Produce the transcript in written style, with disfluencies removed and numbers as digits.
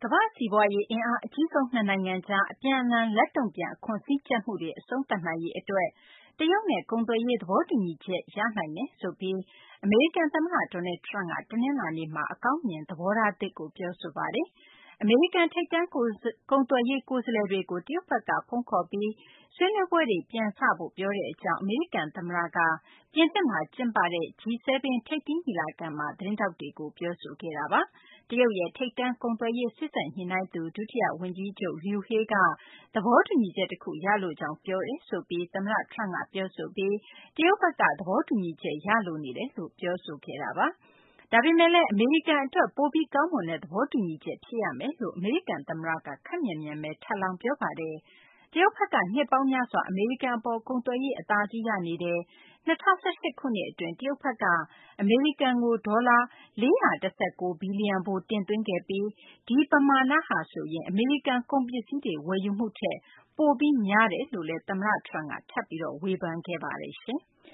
ကမ္ဘာ့စီးပွားရေးအင်အားအကြီးဆုံးနှစ်နိုင်ငံကြားအပြန်အလှန်လက်တုံ့ပြန်အခွန်စည်းကြပ်မှုတွေအဆုံးသတ်နိုင်ရေးအတွက်တရုတ်နဲ့ကုန်သွယ်ရေးသဘောတူညီချက်ရနိုင်မယ်ဆိုပြီးအမေရိကန်သမ္မတ Donald Trump ကတနင်္လာနေ့မှာအကောင်းမြင်သဘောထားသစ်ကိုပြောဆိုပါတယ်။ အမေရိကန်ထိပ်တန်းကုန်သွယ်ရေးကိုယ်စားလှယ်တွေကိုတရုတ်ဘက်ကဖုန်းခေါ်ပြီးဆွေးနွေးပွဲတွေပြန်စဖို့ပြောတဲ့အကြောင်းအမေရိကန်သမ္မတကပြင်သစ်မှာကျင်းပတဲ့ G7 ထိပ်သီးညီလာခံမှာသတင်းထောက်တွေကိုပြောဆိုခဲ့တာပါ။ တရုတ်ရဲ့ထိပ်တန်းကုန်သွယ်ရေးစေ့စပ်ညှိနှိုင်းသူဒုတိယဝန်ကြီးချုပ် Liu He ကသဘောတူညီချက်တခုရလိုကြောင်းပြောတယ်ဆိုပြီးသမ္မတ Trump ကပြောဆိုပြီးတရုတ်ဘက်ကသဘောတူညီချက်ရလိုနေတယ်လို့ပြောဆိုခဲ့တာပါ။ဒါပေမဲ့လည်းအမေရိကန်အတွက်ပိုပြီးကောင်းမွန်တဲ့သဘောတူညီချက်ဖြစ်ရမယ်လို့အမေရိကန်သမ္မတကခပ်မြန်မြန်ပဲထပ်လောင်းပြောပါတယ်။တရုတ်ဘက်ကနှစ်ပေါင်းများစွာအမေရိကန်အပေါ်ကုန်သွယ်ရေးအသာစီးရနေတယ်။၂၀၁၈ ခုနှစ်အတွင်းတရုတ်ဘက်ကအမေရိကန်ကိုဒေါ်လာ419ဘီလီယံဖိုးတင်သွင်းခဲ့ပြီးဒီပမာဏဟာဆိုရင်အမေရိကန်ကုန်ပစ္စည်းတွေဝယ်ယူမှုထက်ပိုပြီးများတယ်လို့လည်းသမ္မတ Trump ကထပ်ပြီးဝေဖန်ခဲ့ပါတယ်။